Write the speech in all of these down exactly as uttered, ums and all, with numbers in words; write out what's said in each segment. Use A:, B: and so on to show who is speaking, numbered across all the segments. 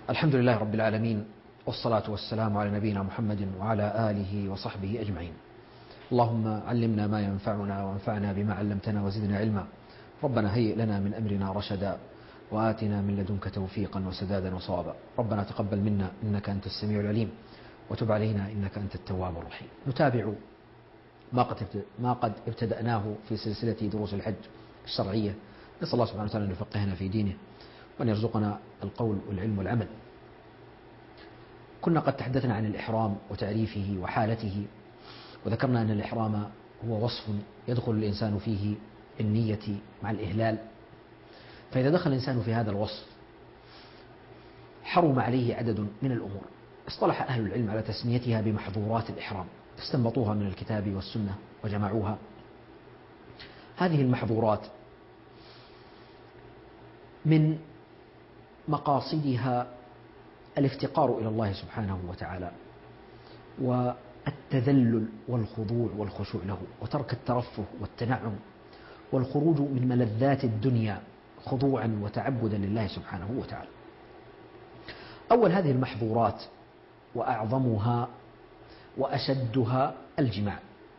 A: الحمد لله رب العالمين، والصلاة والسلام على نبينا محمد وعلى آله وصحبه أجمعين. اللهم علمنا ما ينفعنا وانفعنا بما علمتنا وزدنا علما. ربنا هيئ لنا من أمرنا رشدا وآتنا من لدنك توفيقا وسدادا وصوابا. ربنا تقبل منا إنك أنت السميع العليم وتب علينا إنك أنت التواب الرحيم. نتابع ما قد ما قد ابتدأناه في سلسلة دروس الحج الشرعية. نسأل الله سبحانه وتعالى أن يفقهنا في دينه وأن يرزقنا القول والعلم والعمل. كنا قد تحدثنا عن الإحرام وتعريفه وحالته، وذكرنا أن الإحرام هو وصف يدخل الإنسان فيه النية مع الإهلال، فإذا دخل الإنسان في هذا الوصف حرم عليه عدد من الأمور. اصطلح أهل العلم على تسميتها بمحظورات الإحرام، استنبطوها من الكتاب والسنة وجمعوها. هذه المحظورات من مقاصدها الافتقار إلى الله سبحانه وتعالى، والتذلل والخضوع والخشوع له، وترك الترفه والتنعم والخروج من ملذات الدنيا خضوعا وتعبدا لله سبحانه وتعالى. أول هذه المحظورات وأعظمها وأشدها الجماع،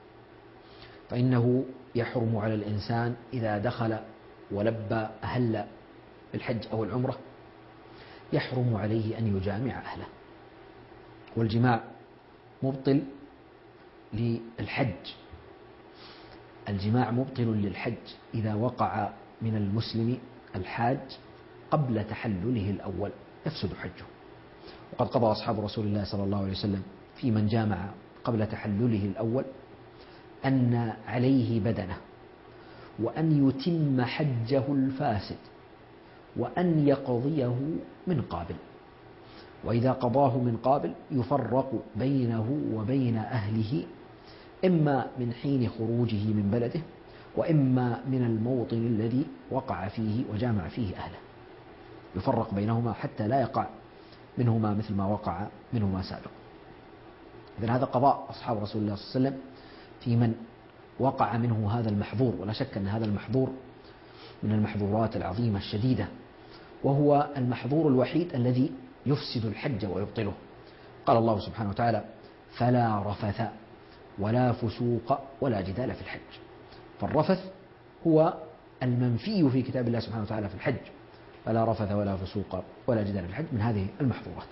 A: فإنه يحرم على الإنسان إذا دخل ولبى أهل بالحج أو العمرة، يحرم عليه أن يجامع أهله. والجماع مبطل للحج، الجماع مبطل للحج إذا وقع من المسلم الحاج قبل تحلله الأول يفسد حجه. وقد قضى أصحاب رسول الله صلى الله عليه وسلم في من جامع قبل تحلله الأول أن عليه بدنه، وأن يتم حجه الفاسد، وأن يقضيه من قابل. وإذا قضاه من قابل يفرق بينه وبين أهله، إما من حين خروجه من بلده، وإما من الموطن الذي وقع فيه وجامع فيه أهله، يفرق بينهما حتى لا يقع منهما مثل ما وقع منهما سابقا. إذن هذا قضاء أصحاب رسول الله صلى الله عليه وسلم في من وقع منه هذا المحظور. ولا شك أن هذا المحظور من المحظورات العظيمة الشديدة، وهو المحظور الوحيد الذي يفسد الحج ويبطله. قال الله سبحانه وتعالى: فلا رفث ولا فسوق ولا جدال في الحج. فالرفث هو المنفي في كتاب الله سبحانه وتعالى في الحج، فلا رفث ولا فسوق ولا جدال في الحج، من هذه المحظورات.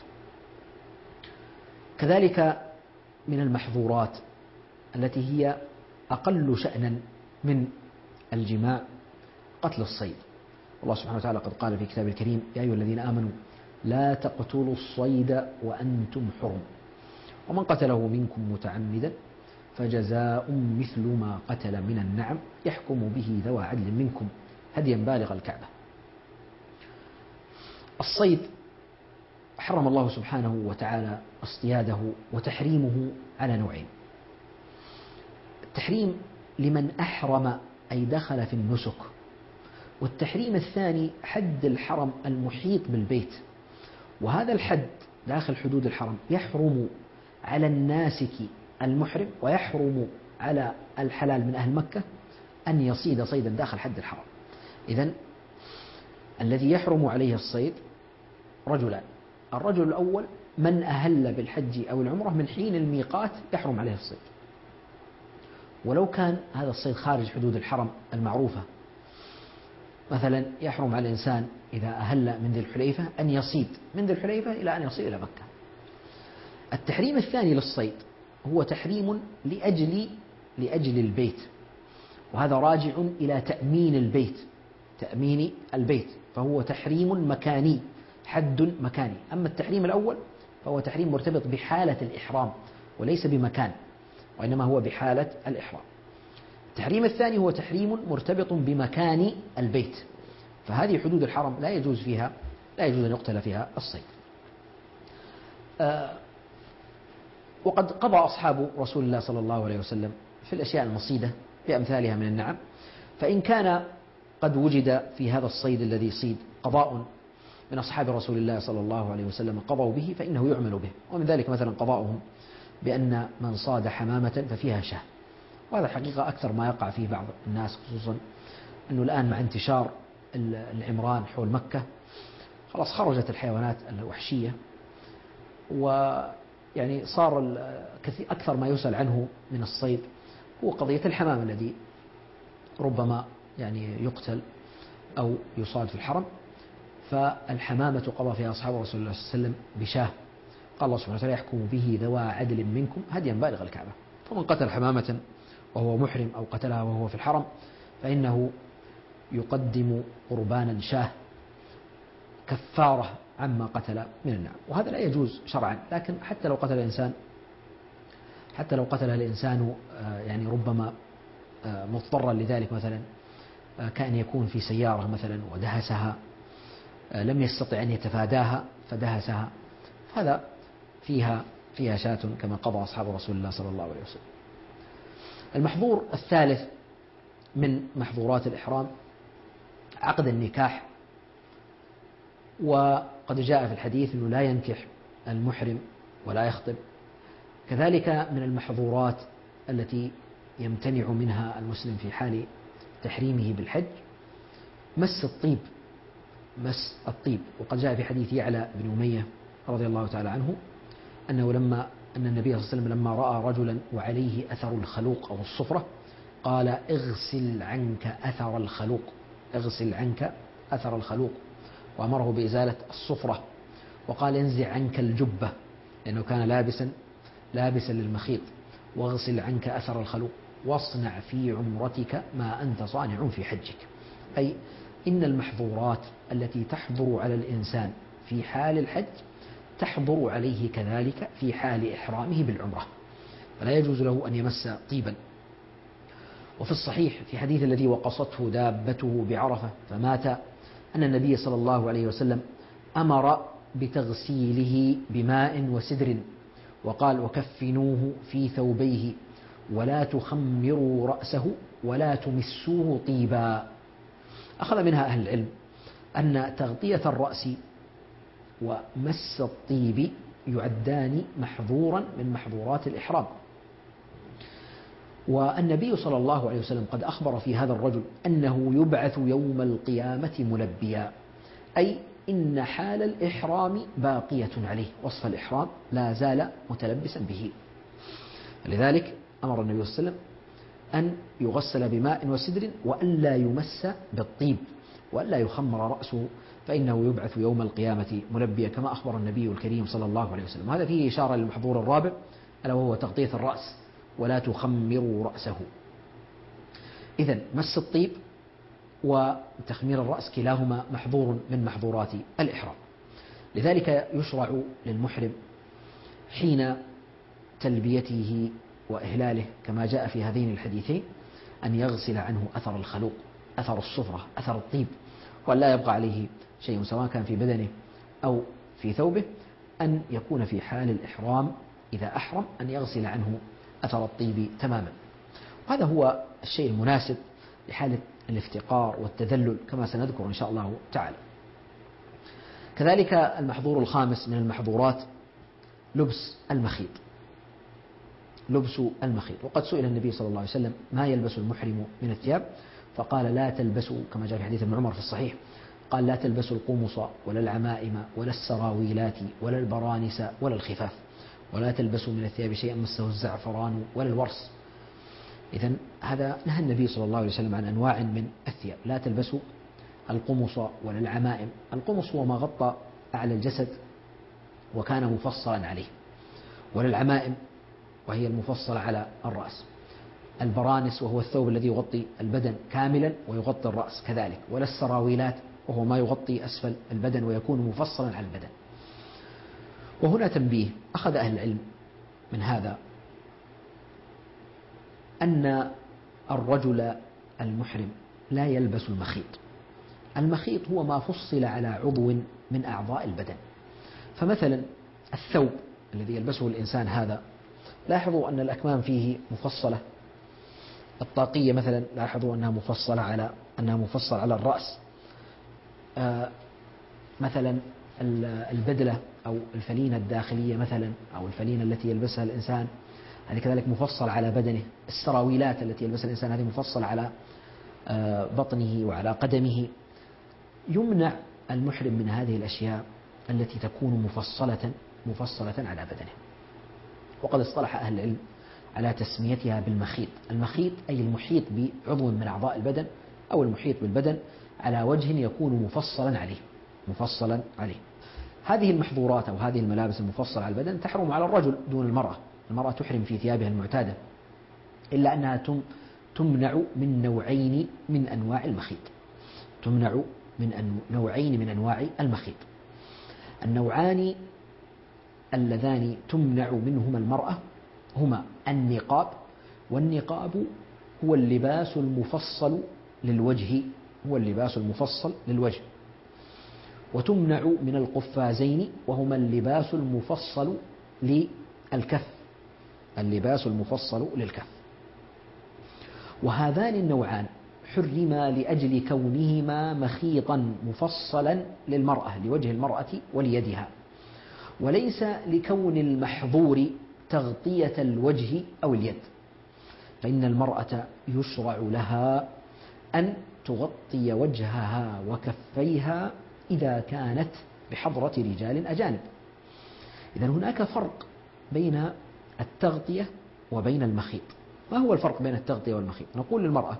A: كذلك من المحظورات التي هي أقل شأنا من الجماع قتل الصيد. الله سبحانه وتعالى قد قال في كتابه الكريم: يا أيها الذين آمنوا لا تقتلوا الصيد وأنتم حرم، ومن قتله منكم متعمدا فجزاء مثل ما قتل من النعم يحكم به ذوى عدل منكم هديا بالغ الكعبة. الصيد حرم الله سبحانه وتعالى اصطياده وتحريمه على نوعين: التحريم لمن أحرم أي دخل في النسك، والتحريم الثاني حد الحرم المحيط بالبيت. وهذا الحد داخل حدود الحرم يحرم على الناسك المحرم، ويحرم على الحلال من أهل مكة أن يصيد صيدا داخل حد الحرم. إذن الذي يحرم عليه الصيد رجلان: الرجل الأول من أهل بالحج أو العمرة من حين الميقات يحرم عليه الصيد، ولو كان هذا الصيد خارج حدود الحرم المعروفة. مثلا يحرم على الإنسان إذا أهل من ذي الحليفة أن يصيد من ذي الحليفة إلى أن يصل إلى مكة. التحريم الثاني للصيد هو تحريم لأجل لأجل البيت، وهذا راجع إلى تأمين البيت، تأمين البيت، فهو تحريم مكاني، حد مكاني. أما التحريم الأول فهو تحريم مرتبط بحالة الإحرام وليس بمكان، وإنما هو بحالة الإحرام. التحريم الثاني هو تحريم مرتبط بمكان البيت، فهذه حدود الحرم لا يجوز فيها لا يجوز أن يقتل فيها الصيد. آه وقد قضى أصحاب رسول الله صلى الله عليه وسلم في الأشياء المصيدة بأمثالها من النعم، فإن كان قد وجد في هذا الصيد الذي يصيد قضاء من أصحاب رسول الله صلى الله عليه وسلم قضوا به فإنه يعمل به. ومن ذلك مثلا قضاؤهم بأن من صاد حمامة ففيها شاه، وهذا حقيقة أكثر ما يقع فيه بعض الناس، خصوصا أنه الآن مع انتشار العمران حول مكة خلاص خرجت الحيوانات الوحشية، ويعني صار أكثر ما يسأل عنه من الصيد هو قضية الحمام الذي ربما يعني يقتل أو يصاد في الحرم. فالحمامة قضى فيها أصحاب رسول الله صلى الله عليه وسلم بشاه، قال الله سبحانه وتعالى يحكم به ذوى عدل منكم هديا بالغ الكعبة. فمن قتل حمامة وهو محرم أو قتلها وهو في الحرم فإنه يقدم قربانا شاه كفارة عما قتل من النعم، وهذا لا يجوز شرعا. لكن حتى لو قتل الإنسان حتى لو قتل الإنسان يعني ربما مضطرا لذلك، مثلا كأن يكون في سيارة مثلا ودهسها، لم يستطع أن يتفاداها فدهسها، هذا فيها فيها شاة كما قضى أصحاب رسول الله صلى الله عليه وسلم. المحظور الثالث من محظورات الإحرام عقد النكاح، وقد جاء في الحديث أنه لا ينكح المحرم ولا يخطب. كذلك من المحظورات التي يمتنع منها المسلم في حال تحريمه بالحج مس الطيب مس الطيب وقد جاء في حديث يعلى بن أمية رضي الله تعالى عنه أنه لما أن النبي صلى الله عليه وسلم لما رأى رجلا وعليه أثر الخلوق أو الصفرة قال اغسل عنك أثر الخلوق اغسل عنك أثر الخلوق وأمره بإزالة الصفرة، وقال انزع عنك الجبة لأنه كان لابسا لابسا للمخيط، واغسل عنك أثر الخلوق واصنع في عمرتك ما أنت صانع في حجك. أي إن المحظورات التي تحظر على الإنسان في حال الحج تحظر عليه كذلك في حال إحرامه بالعمرة، فلا يجوز له أن يمس طيبا. وفي الصحيح في حديث الذي وقصته دابته بعرفة فمات أن النبي صلى الله عليه وسلم أمر بتغسيله بماء وسدر، وقال وكفنوه في ثوبيه ولا تخمروا رأسه ولا تمسوه طيبا. أخذ منها أهل العلم أن تغطية الرأس ومس الطيب يعدان محظورا من محظورات الإحرام. والنبي صلى الله عليه وسلم قد أخبر في هذا الرجل أنه يبعث يوم القيامة ملبيا، أي إن حال الإحرام باقية عليه، وصف الإحرام لا زال متلبسا به. لذلك أمر النبي صلى الله عليه وسلم أن يغسل بماء وسدر وألا يمس بالطيب وألا يخمر رأسه، فإنه يبعث يوم القيامة ملبيا كما أخبر النبي الكريم صلى الله عليه وسلم. وهذا فيه إشارة للمحظور الرابع ألا وهو تغطية الرأس ولا تخمروا رأسه. إذن مس الطيب وتخمير الرأس كلاهما محظور من محظورات الإحرام. لذلك يشرع للمحرم حين تلبيته وإهلاله كما جاء في هذين الحديثين أن يغسل عنه أثر الخلوق أثر الصفرة أثر الطيب، وأن لا يبقى عليه شيء سواء كان في بدنه أو في ثوبه، أن يكون في حال الإحرام إذا أحرم أن يغسل عنه أثر الطيب تماما. وهذا هو الشيء المناسب لحالة الافتقار والتذلل كما سنذكر إن شاء الله تعالى. كذلك المحظور الخامس من المحظورات لبس المخيط لبس المخيط وقد سئل النبي صلى الله عليه وسلم ما يلبس المحرم من الثياب فقال لا تلبسوا كما جاء في حديث ابن عمر في الصحيح قال لا تلبسوا القمص ولا العمائم ولا السراويلات ولا البرانس ولا الخفاف ولا تلبسوا من الثياب شيئا مسه الزعفران ولا الورس. إذن هذا نهى النبي صلى الله عليه وسلم عن أنواع من الثياب، لا تلبسوا القمص ولا العمائم. القمص هو ما غطى أعلى الجسد وكان مفصلا عليه، ولا العمائم وهي المفصلة على الرأس. البرانس وهو الثوب الذي يغطي البدن كاملا ويغطي الرأس كذلك، ولا السراويلات وهو ما يغطي أسفل البدن ويكون مفصلا على البدن. وهنا تنبيه أخذ أهل العلم من هذا أن الرجل المحرم لا يلبس المخيط. المخيط هو ما فصل على عضو من أعضاء البدن، فمثلا الثوب الذي يلبسه الإنسان هذا لاحظوا أن الأكمام فيه مفصلة، الطاقية مثلا لاحظوا أنها مفصلة على أنها مفصلة على الرأس. آه مثلا البدلة أو الفلينة الداخلية مثلا أو الفلينة التي يلبسها الإنسان هذه كذلك مفصل على بدنه. السراويلات التي يلبسها الإنسان هذه مفصل على آه بطنه وعلى قدمه. يمنع المحرم من هذه الأشياء التي تكون مفصلة مفصلة على بدنه. وقد اصطلح أهل العلم على تسميتها بالمخيط. المخيط أي المحيط بعضو من أعضاء البدن أو المحيط بالبدن على وجه يكون مفصلا عليه مفصلا عليه. هذه المحظورات أو هذه الملابس المفصلة على البدن تحرم على الرجل دون المرأة. المرأة تحرم في ثيابها المعتادة، إلا أنها تمنع من نوعين من أنواع المخيط. تمنع من نوعين من أنواع المخيط. النوعان اللذان تمنع منهما المرأة هما النقاب، والنقاب هو اللباس المفصل للوجه هو اللباس المفصل للوجه وتمنع من القفازين وهما اللباس المفصل للكف اللباس المفصل للكف. وهذان النوعان حرما لأجل كونهما مخيطا مفصلا للمرأة لوجه المرأة وليدها، وليس لكون المحظور تغطية الوجه أو اليد، فإن المرأة يشرع لها أن تغطي وجهها وكفيها إذا كانت بحضرة رجال أجانب. إذن هناك فرق بين التغطية وبين المخيط. ما هو الفرق بين التغطية والمخيط؟ نقول للمرأة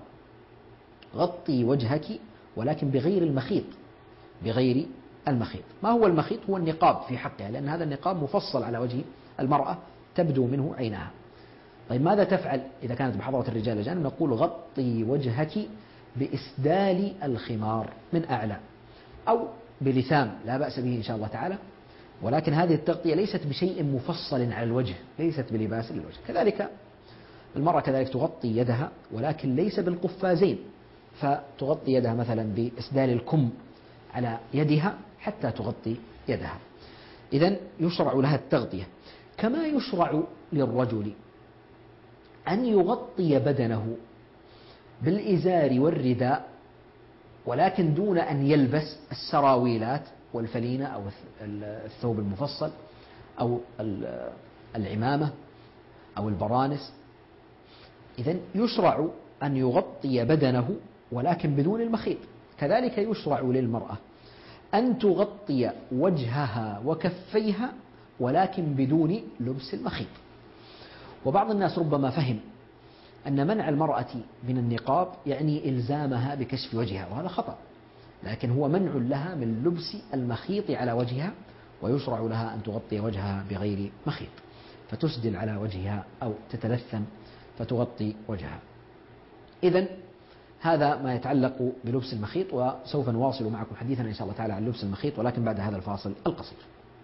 A: غطي وجهك ولكن بغير المخيط بغير المخيط. ما هو المخيط؟ هو النقاب في حقها، لأن هذا النقاب مفصل على وجه المرأة تبدو منه عينها. طيب ماذا تفعل إذا كانت بحضرة الرجال الأجانب؟ نقول غطي وجهك بإسدال الخمار من أعلى أو بلثام، لا بأس به إن شاء الله تعالى، ولكن هذه التغطية ليست بشيء مفصل على الوجه، ليست بلباس للوجه. كذلك المرأة كذلك تغطي يدها ولكن ليس بالقفازين، فتغطي يدها مثلا بإسدال الكم على يدها حتى تغطي يدها. إذن يشرع لها التغطية. كما يشرع للرجل أن يغطي بدنه بالإزار والرداء ولكن دون أن يلبس السراويلات والفلينة أو الثوب المفصل أو العمامة أو البرانس. إذن يشرع أن يغطي بدنه ولكن بدون المخيط. كذلك يشرع للمرأة أن تغطي وجهها وكفيها ولكن بدون لبس المخيط. وبعض الناس ربما فهم أن منع المرأة من النقاب يعني إلزامها بكشف وجهها، وهذا خطأ، لكن هو منع لها من لبس المخيط على وجهها، ويشرع لها أن تغطي وجهها بغير مخيط، فتسدل على وجهها أو تتلثم فتغطي وجهها. إذن هذا ما يتعلق بلبس المخيط، وسوف نواصل معكم حديثنا إن شاء الله تعالى عن لبس المخيط، ولكن بعد هذا الفاصل القصير.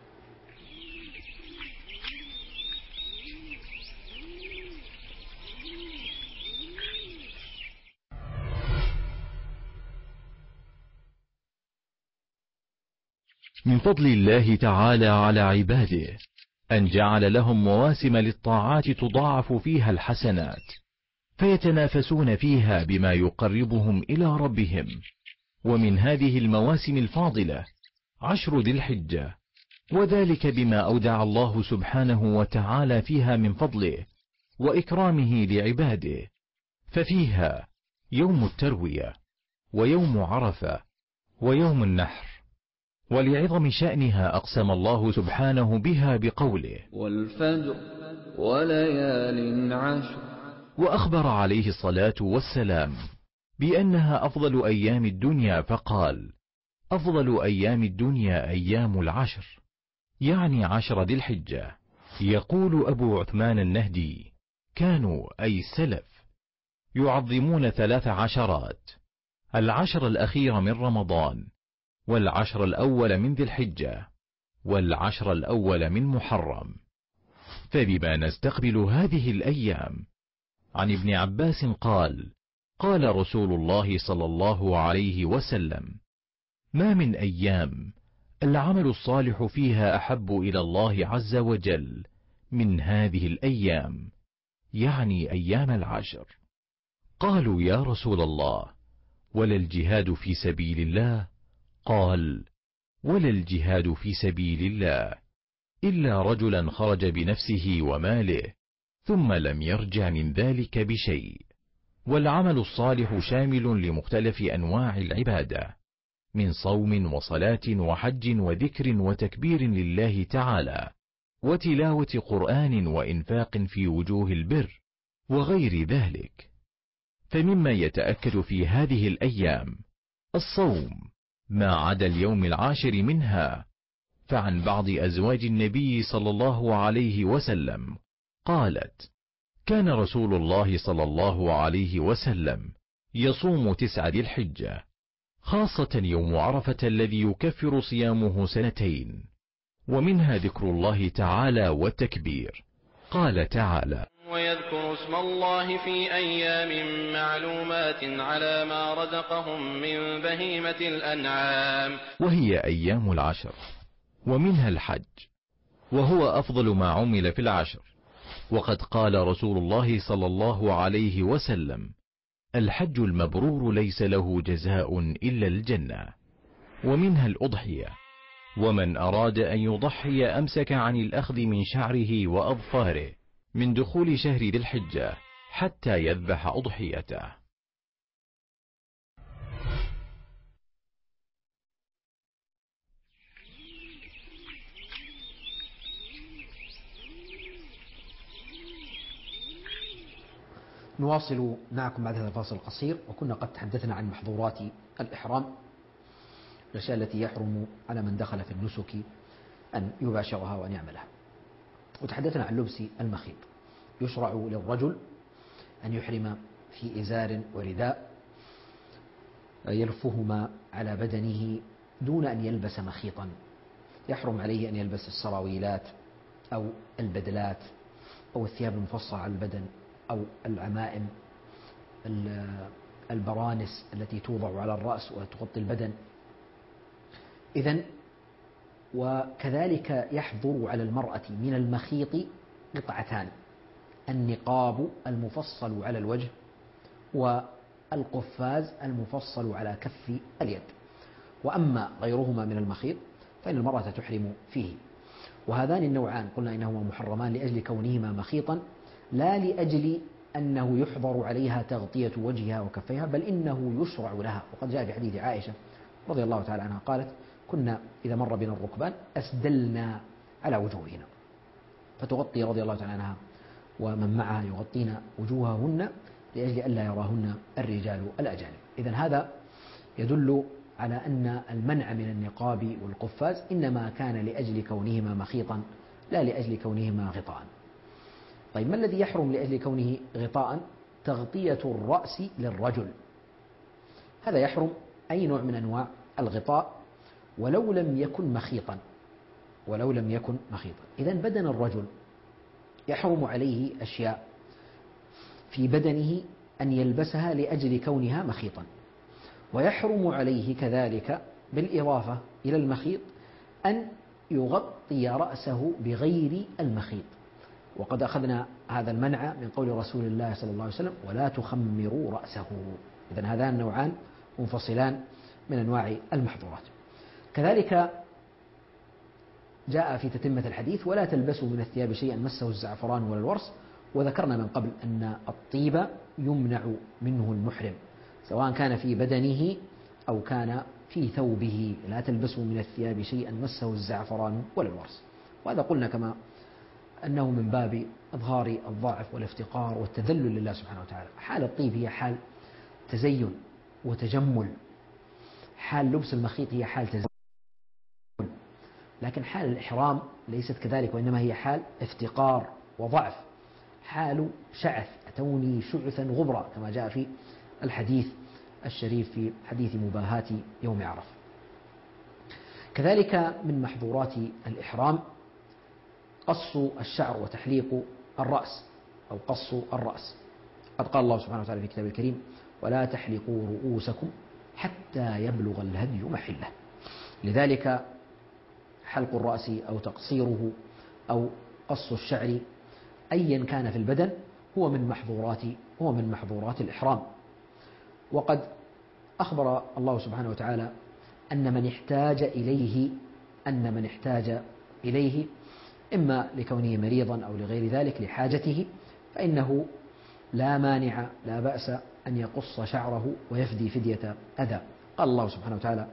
B: من فضل الله تعالى على عباده أن جعل لهم مواسم للطاعات تضاعف فيها الحسنات، فيتنافسون فيها بما يقربهم إلى ربهم. ومن هذه المواسم الفاضلة عشر ذي الحجة، وذلك بما أودع الله سبحانه وتعالى فيها من فضله وإكرامه لعباده. ففيها يوم التروية ويوم عرفة ويوم النحر. ولعظم شأنها أقسم الله سبحانه بها بقوله
C: والفجر وليال عشر،
B: وأخبر عليه الصلاة والسلام بأنها أفضل أيام الدنيا، فقال أفضل أيام الدنيا أيام العشر، يعني عشر ذي الحجة. يقول أبو عثمان النهدي كانوا أي السلف يعظمون ثلاث عشرات: العشر الأخير من رمضان، والعشر الأول من ذي الحجة، والعشر الأول من محرم. فبما نستقبل هذه الأيام؟ عن ابن عباس قال قال رسول الله صلى الله عليه وسلم: ما من أيام العمل الصالح فيها أحب إلى الله عز وجل من هذه الأيام، يعني أيام العشر. قالوا يا رسول الله ولا الجهاد في سبيل الله؟ قال ولا الجهاد في سبيل الله إلا رجلا خرج بنفسه وماله ثم لم يرجع من ذلك بشيء. والعمل الصالح شامل لمختلف أنواع العبادة، من صوم وصلاة وحج وذكر وتكبير لله تعالى، وتلاوة قرآن وإنفاق في وجوه البر وغير ذلك. فمما يتأكد في هذه الأيام الصوم ما عدا اليوم العاشر منها. فعن بعض أزواج النبي صلى الله عليه وسلم قالت: كان رسول الله صلى الله عليه وسلم يصوم تسع ذي الحجة، خاصة يوم عرفة الذي يكفر صيامه سنتين، ومنها ذكر الله تعالى والتكبير. قال تعالى:
D: ويذكر اسم الله في أيام معلومات على ما رزقهم من بهيمة الأنعام،
B: وهي أيام العشر، ومنها الحج، وهو أفضل ما عمل في العشر. وقد قال رسول الله صلى الله عليه وسلم: الحج المبرور ليس له جزاء إلا الجنة. ومنها الأضحية، ومن أراد أن يضحي أمسك عن الأخذ من شعره وأظفاره من دخول شهر ذي الحجة حتى يذبح أضحيته.
A: نواصل معكم بعد هذا الفاصل القصير، وكنا قد تحدثنا عن محظورات الإحرام، الأشياء التي يحرم على من دخل في النسك أن يباشرها وأن يعملها. وتحدثنا عن لبس المخيط. يشرع للرجل أن يحرم في إزار ورداء يلفهما على بدنه دون أن يلبس مخيطا. يحرم عليه أن يلبس السراويلات أو البدلات أو الثياب المفصلة على البدن أو العمائم، البرانس التي توضع على الرأس وتغطي البدن. إذن وكذلك يحظر على المرأة من المخيط قطعتان: النقاب المفصل على الوجه، والقفاز المفصل على كف اليد. وأما غيرهما من المخيط فإن المرأة تحرم فيه. وهذان النوعان قلنا إنهما محرمان لأجل كونهما مخيطا، لا لأجل أنه يحظر عليها تغطية وجهها وكفيها، بل إنه يشرع لها. وقد جاء في حديث عائشة رضي الله تعالى عنها قالت: كنا إذا مر بنا الركبان أسدلنا على وجوهنا، فتغطي رضي الله تعالى عنها ومن معها يغطين وجوههن لأجل ألا يراهن الرجال الأجانب. إذن هذا يدل على أن المنع من النقاب والقفاز إنما كان لأجل كونهما مخيطا لا لأجل كونهما غطاء. طيب، ما الذي يحرم لأجل كونه غطاء؟ تغطية الرأس للرجل، هذا يحرم أي نوع من أنواع الغطاء ولو لم يكن مخيطا، ولو لم يكن مخيطا. إذن بدن الرجل يحرم عليه أشياء في بدنه أن يلبسها لأجل كونها مخيطا، ويحرم عليه كذلك بالإضافة إلى المخيط أن يغطي رأسه بغير المخيط. وقد أخذنا هذا المنع من قول رسول الله صلى الله عليه وسلم: ولا تخمروا رأسه. إذن هذان النوعان منفصلان من أنواع المحظورات. كذلك جاء في تتمة الحديث: ولا تلبسوا من الثياب شيئا مسه الزعفران ولا الورس. وذكرنا من قبل أن الطيب يمنع منه المحرم سواء كان في بدنه أو كان في ثوبه. لا تلبسوا من الثياب شيئا مسه الزعفران ولا الورس. وهذا قلنا كما أنه من باب إظهار الضعف والافتقار والتذلل لله سبحانه وتعالى. حال الطيب هي حال تزين وتجمل، حال لبس المخيط هي حال تزين، لكن حال الإحرام ليست كذلك، وإنما هي حال افتقار وضعف، حال شعث: أتوني شعثا غبرا، كما جاء في الحديث الشريف في حديث مباهاة يوم عرفة. كذلك من محظورات الإحرام قص الشعر وتحليق الرأس أو قص الرأس. قد قال الله سبحانه وتعالى في كتابه الكريم: ولا تحلقوا رؤوسكم حتى يبلغ الهدي محله. لذلك حلق الرأس أو تقصيره أو قص الشعر أيا كان في البدن هو من محظورات هو من محظورات الإحرام. وقد أخبر الله سبحانه وتعالى أن من احتاج إليه أن من احتاج إليه إما لكونه مريضا أو لغير ذلك لحاجته، فإنه لا مانع لا بأس أن يقص شعره ويفدي فدية أذى. قال الله سبحانه وتعالى: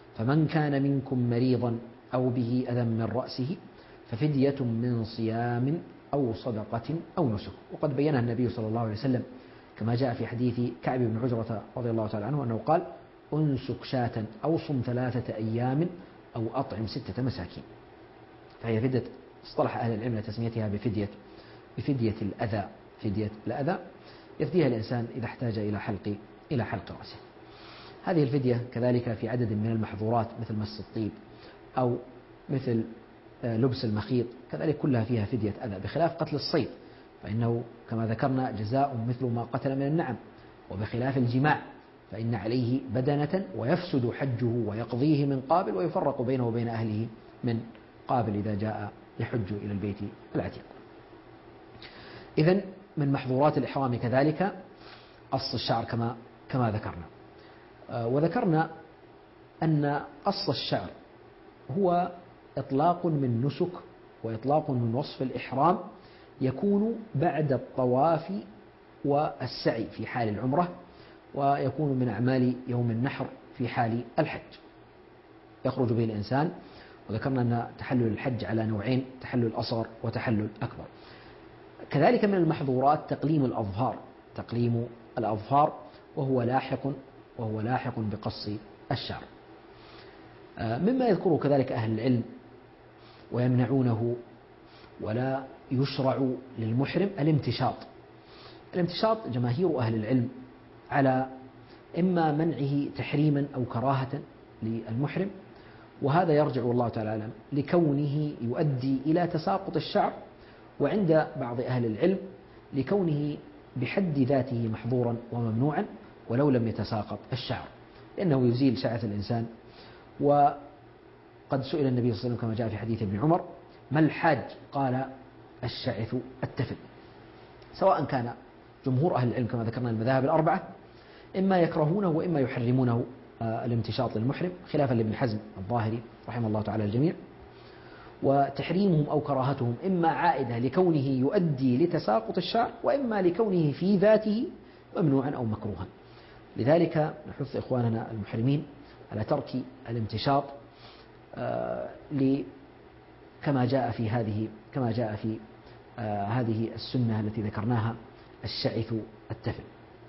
A: فمن كان منكم مريضا أو به أذى من رأسه ففدية من صيام أو صدقة أو نسك. وقد بينها النبي صلى الله عليه وسلم كما جاء في حديث كعب بن عجرة رضي الله تعالى عنه أنه قال: أنسك شاة أو صم ثلاثة أيام أو أطعم ستة مساكين. فهي فدية، اصطلح أهل العلم لتسميتها بفدية بفدية الأذى، فدية الأذى يفديها الإنسان إذا احتاج إلى حلق إلى حلق رأسه. هذه الفدية كذلك في عدد من المحظورات مثل مس الطيب أو مثل لبس المخيط، كذلك كلها فيها فدية أذى، بخلاف قتل الصيد فإنه كما ذكرنا جزاء مثل ما قتل من النعم، وبخلاف الجماع فإن عليه بدنة ويفسد حجه ويقضيه من قابل ويفرق بينه وبين أهله من قابل إذا جاء يحج إلى البيت العتيق. إذن من محظورات الإحرام كذلك قص الشعر كما كما ذكرنا. وذكرنا أن قص الشعر هو إطلاق من نسك وإطلاق من وصف الإحرام يكون بعد الطواف والسعي في حال العمرة، ويكون من أعمال يوم النحر في حال الحج يخرج به الإنسان. وذكرنا أن تحلل الحج على نوعين: تحلل أصغر وتحلل أكبر. كذلك من المحظورات تقليم الأظفار، تقليم الأظفار وهو لاحق وهو لاحق بقص الشعر. مما يذكره كذلك أهل العلم ويمنعونه ولا يشرع للمحرم الامتشاط. الامتشاط جماهير أهل العلم على إما منعه تحريما أو كراهة للمحرم، وهذا يرجع والله تعالى أعلم لكونه يؤدي إلى تساقط الشعر، وعند بعض أهل العلم لكونه بحد ذاته محظورا وممنوعا ولو لم يتساقط الشعر، لأنه يزيل شعث الإنسان. وقد سئل النبي صلى الله عليه وسلم كما جاء في حديث ابن عمر: ما الحاج؟ قال: الشعث التفل. سواء كان جمهور أهل العلم كما ذكرنا المذاهب الأربعة إما يكرهونه وإما يحرمونه الامتشاط للمحرم، خلافا لابن حزم الظاهري رحمه الله تعالى الجميع. وتحريمهم أو كراهتهم إما عائدة لكونه يؤدي لتساقط الشعر، وإما لكونه في ذاته ممنوعا أو مكروها. لذلك نحث إخواننا المحرمين على ترك الامتشاط كما جاء في هذه كما جاء في هذه السنة التي ذكرناها: الشعث التفل.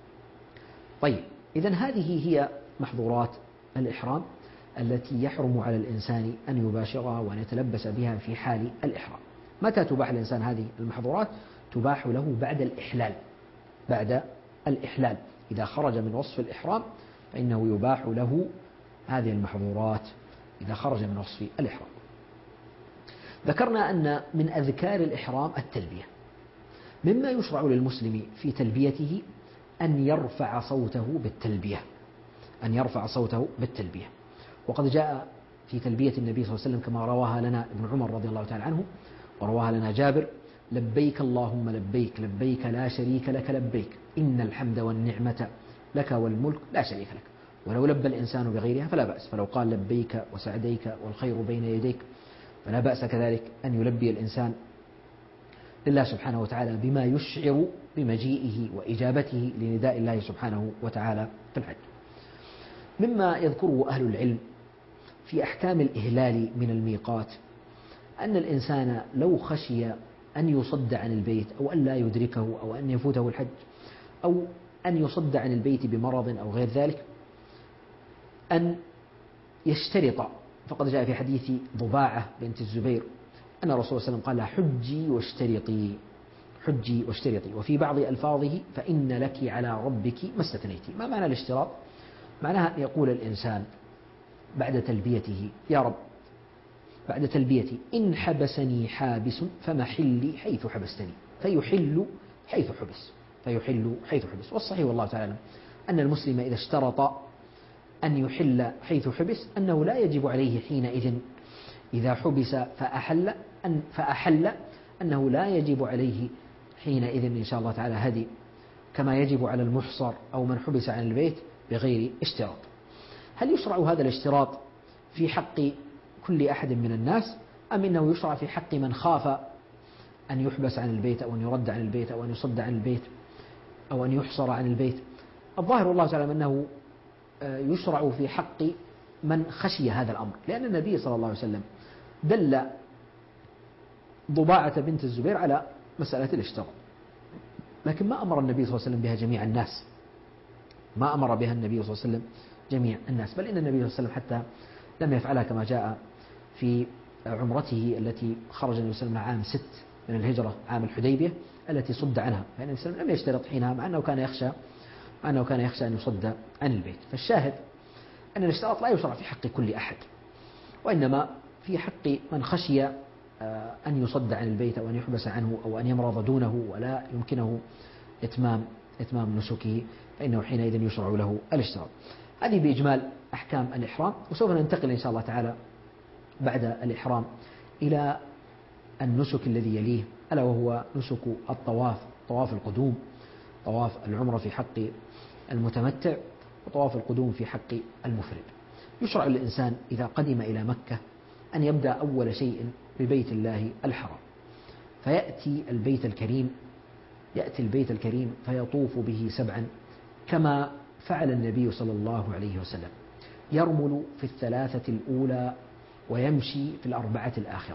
A: طيب، إذن هذه هي محظورات الإحرام التي يحرم على الإنسان أن يباشرها وأن يتلبس بها في حال الإحرام. متى تباح الإنسان هذه المحظورات؟ تباح له بعد الإحلال، بعد الإحلال إذا خرج من وصف الإحرام فإنه يباح له هذه المحظورات إذا خرج من وصف الإحرام. ذكرنا أن من أذكار الإحرام التلبية. مما يشرع للمسلم في تلبيته أن يرفع صوته بالتلبية، أن يرفع صوته بالتلبية. وقد جاء في تلبية النبي صلى الله عليه وسلم كما رواها لنا ابن عمر رضي الله تعالى عنه ورواها لنا جابر: لبيك اللهم لبيك، لبيك لا شريك لك لبيك، إن الحمد والنعمة لك والملك لا شريك لك. ولو لبى الإنسان بغيرها فلا بأس، فلو قال لبيك وسعديك والخير بين يديك فلا بأس كذلك أن يلبي الإنسان لله سبحانه وتعالى بما يشعر بمجيئه وإجابته لنداء الله سبحانه وتعالى في الحج. مما يذكره أهل العلم في أحكام الإهلال من الميقات أن الإنسان لو خشي أن يصد عن البيت أو أن لا يدركه أو أن يفوته الحج أو أن يصد عن البيت بمرض أو غير ذلك أن يشترط. فقد جاء في حديث ضباعة بنت الزبير أن الرسول صلى الله عليه وسلم قال: حجي واشترطي، حجي واشترطي. وفي بعض ألفاظه: فإن لك على ربك ما استثنيتي. ما معنى الاشتراط؟ معناها أن يقول الإنسان بعد تلبيته: يا رب، بعد تلبيتي إن حبسني حابس فمحلي حيث حبستني، فيحل حيث حبس، فيحل حيث حبس. والصحيح والله تعالى أن المسلم إذا اشترط أن يحل حيث حبس أنه لا يجب عليه حينئذ إذا حبس فأحل أن فأحل أنه لا يجب عليه حينئذ إن شاء الله تعالى هدي كما يجب على المحصر أو من حبس عن البيت بغير اشتراط. هل يشرع هذا الاشتراط في حق كل أحد من الناس أم إنه يشرع في حق من خاف أن يحبس عن البيت أو أن يرد عن البيت أو أن يصد عن البيت أو أن يحصر عن البيت؟ الظاهر والله تعالى أنه يشرع في حق من خشي هذا الأمر، لأن النبي صلى الله عليه وسلم دل ضباعة بنت الزبير على مسألة الاشتراط، لكن ما أمر النبي صلى الله عليه وسلم بها جميع الناس، ما أمر بها النبي صلى الله عليه وسلم جميع الناس، بل إن النبي صلى الله عليه وسلم حتى لم يفعلها كما جاء في عمرته التي خرج النبي صلى الله عليه وسلم عام ست من الهجرة، عام الحديبية التي صد عنها، فإن النبي صلى الله عليه وسلم لم يشترط حينها، مع أنه كان يخشى مع أنه كان يخشى أن يصد عن البيت. فالشاهد أن الاشتراط لا يشرع في حق كل أحد، وإنما في حق من خشي أن يصد عن البيت أو أن يحبس عنه أو أن يمرض دونه ولا يمكنه إتمام إتمام نسكه، فإنه حينئذ يشرع له الاشتراط. هذه بإجمال أحكام الإحرام، وسوف ننتقل إن شاء الله تعالى بعد الإحرام إلى النسك الذي يليه، ألا وهو نسك الطواف، طواف القدوم، طواف العمرة في حق المتمتع، وطواف القدوم في حق المفرد. يشرع للإنسان إذا قدم إلى مكة أن يبدأ أول شيء ببيت الله الحرام، فيأتي البيت الكريم يأتي البيت الكريم فيطوف به سبعا كما فعل النبي صلى الله عليه وسلم، يرمل في الثلاثة الأولى ويمشي في الأربعة الآخرة.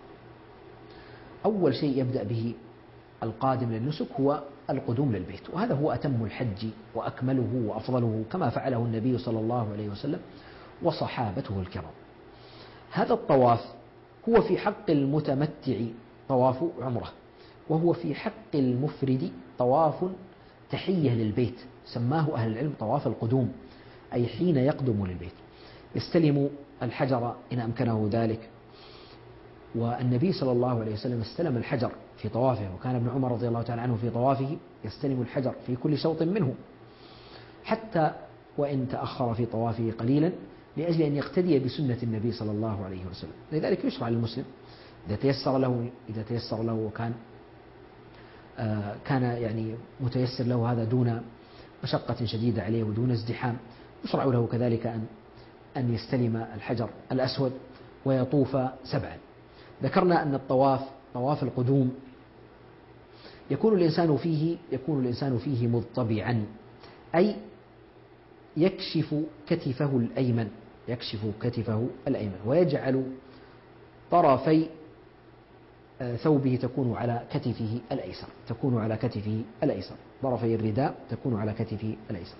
A: أول شيء يبدأ به القادم للنسك هو القدوم للبيت، وهذا هو أتم الحج وأكمله وأفضله كما فعله النبي صلى الله عليه وسلم وصحابته الكرام. هذا الطواف هو في حق المتمتع طواف عمره، وهو في حق المفرد طواف تحية للبيت، سماه أهل العلم طواف القدوم، أي حين يقدم للبيت يستلم الحجر إن أمكنه ذلك، والنبي صلى الله عليه وسلم استلم الحجر في طوافه، وكان ابن عمر رضي الله تعالى عنه في طوافه يستلم الحجر في كل شوط منه حتى وإن تأخر في طوافه قليلا، لأجل أن يقتدي بسنة النبي صلى الله عليه وسلم. لذلك يشرع للمسلم إذا تيسر له إذا تيسر له وكان آه كان يعني متيسر له هذا دون مشقة شديدة عليه ودون ازدحام، يشرع له كذلك أن أن يستلم الحجر الأسود ويطوف سبعا. ذكرنا أن الطواف طواف القدوم يكون الإنسان فيه يكون الإنسان فيه مضطبعا، أي يكشف كتفه الأيمن يكشف كتفه الأيمن ويجعل طرفي ثوبه تكون على كتفه الأيسر تكون على كتفه الأيسر طرفي الرداء تكون على كتفه الأيسر،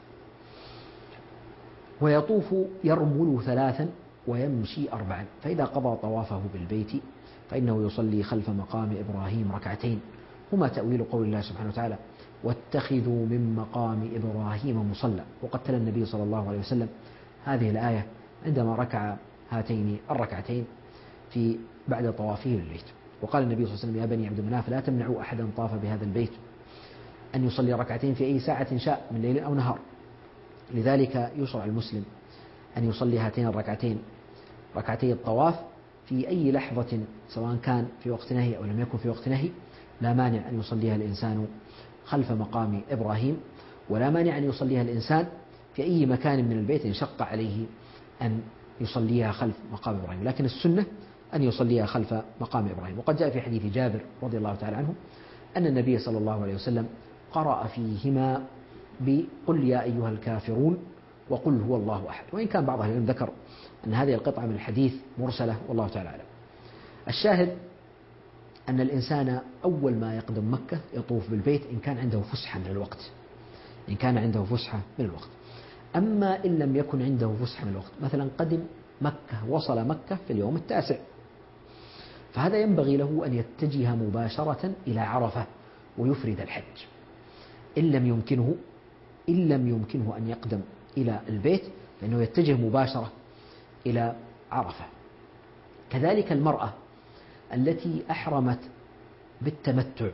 A: ويطوف يرمل ثلاثا ويمشي أربعا. فإذا قضى طوافه بالبيت فإنه يصلي خلف مقام إبراهيم ركعتين، هما تأويل قول الله سبحانه وتعالى واتخذوا من مقام إبراهيم مصلى. وقد تلا النبي صلى الله عليه وسلم هذه الآية عندما ركع هاتين الركعتين في بعد طوافه للبيت. وقال النبي صلى الله عليه وسلم يا بني عبد مناف لا تمنعوا أحدا طاف بهذا البيت أن يصلي ركعتين في أي ساعة شاء من ليل أو نهار. لذلك يشرع المسلم أن يصلي هاتين الركعتين ركعتي الطواف في أي لحظة، سواء كان في وقت نهي أو لم يكن في وقت نهي. لا مانع أن يصليها الإنسان خلف مقام إبراهيم، ولا مانع أن يصليها الإنسان في أي مكان من البيت إن شق عليه أن يصليها خلف مقام إبراهيم، لكن السنة أن يصليها خلف مقام إبراهيم. وقد جاء في حديث جابر رضي الله تعالى عنه أن النبي صلى الله عليه وسلم قرأ فيهما بقل يا أيها الكافرون وقل هو الله أحد، وإن كان بعض أهل العلم ذكر أن هذه القطعة من الحديث مرسلة والله تعالى أعلم. الشاهد أن الإنسان أول ما يقدم مكة يطوف بالبيت إن كان عنده فسحة من الوقت إن كان عنده فسحة من الوقت أما إن لم يكن عنده فسحة من الوقت، مثلا قدم مكة وصل مكة في اليوم التاسع، فهذا ينبغي له أن يتجه مباشرة إلى عرفة ويفرد الحج. إن لم يمكنه إن لم يمكنه أن يقدم إلى البيت فإنه يتجه مباشرة إلى عرفة. كذلك المرأة التي أحرمت بالتمتع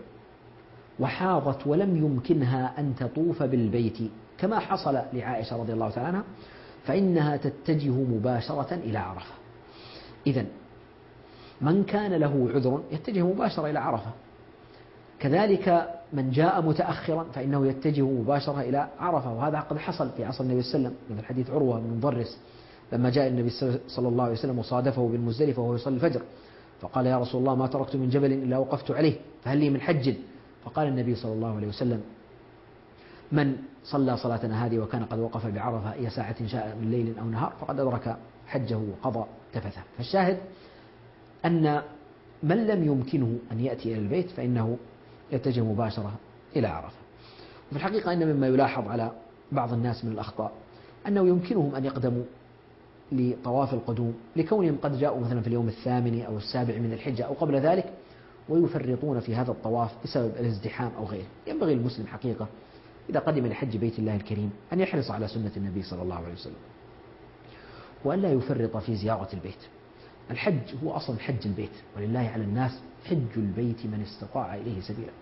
A: وحاضت ولم يمكنها أن تطوف بالبيت كما حصل لعائشة رضي الله تعالى عنها، فإنها تتجه مباشرة إلى عرفة. إذن من كان له عذر يتجه مباشرة إلى عرفة. كذلك من جاء متأخرا فإنه يتجه مباشرة إلى عرفة، وهذا قد حصل في عصر النبي صلى الله عليه وسلم، مثل حديث عروة بن مضرس لما جاء النبي صلى الله عليه وسلم وصادفه بالمزدلفة وهو يصلي الفجر، فقال يا رسول الله ما تركت من جبل إلا وقفت عليه فهل لي من حج؟ فقال النبي صلى الله عليه وسلم من صلى صلاتنا هذه وكان قد وقف بعرفة أي ساعة شاء من ليل أو نهار فقد أدرك حجه وقضى تفثه. فالشاهد أن من لم يمكنه أن يأتي إلى البيت فإنه يتجه مباشرة إلى عرفة. وفي الحقيقة إن مما يلاحظ على بعض الناس من الأخطاء أنه يمكنهم أن يقدموا لطواف القدوم لكونهم قد جاءوا مثلا في اليوم الثامن أو السابع من الحجة أو قبل ذلك، ويفرطون في هذا الطواف بسبب الازدحام أو غيره. ينبغي للمسلم حقيقة إذا قدم لحج بيت الله الكريم أن يحرص على سنة النبي صلى الله عليه وسلم، وأن لا يفرط في زيارة البيت. الحج هو أصلا حج البيت، ولله على الناس حج البيت من استطاع إليه سبيلا.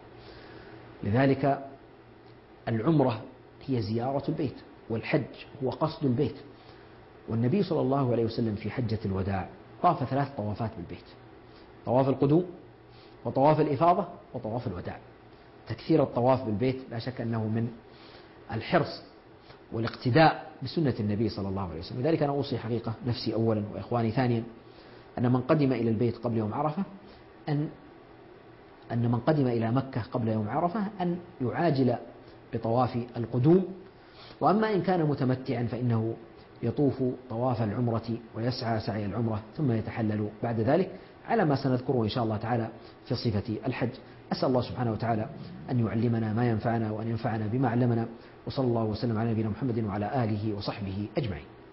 A: لذلك العمرة هي زيارة البيت، والحج هو قصد البيت. والنبي صلى الله عليه وسلم في حجة الوداع طاف ثلاث طوافات بالبيت: طواف القدوم وطواف الإفاضة وطواف الوداع. تكثير الطواف بالبيت لا شك أنه من الحرص والاقتداء بسنة النبي صلى الله عليه وسلم. لذلك أنا أوصي حقيقة نفسي أولا وإخواني ثانيا أن من قدم إلى البيت قبل يوم عرفة أن أن من قدم إلى مكة قبل يوم عرفة أن يعاجل بطواف القدوم. وأما إن كان متمتعا فإنه يطوف طواف العمرة ويسعى سعي العمرة ثم يتحلل بعد ذلك، على ما سنذكره إن شاء الله تعالى في صفة الحج. أسأل الله سبحانه وتعالى أن يعلمنا ما ينفعنا وأن ينفعنا بما علمنا، وصلى الله وسلم على نبينا محمد وعلى آله وصحبه أجمعين.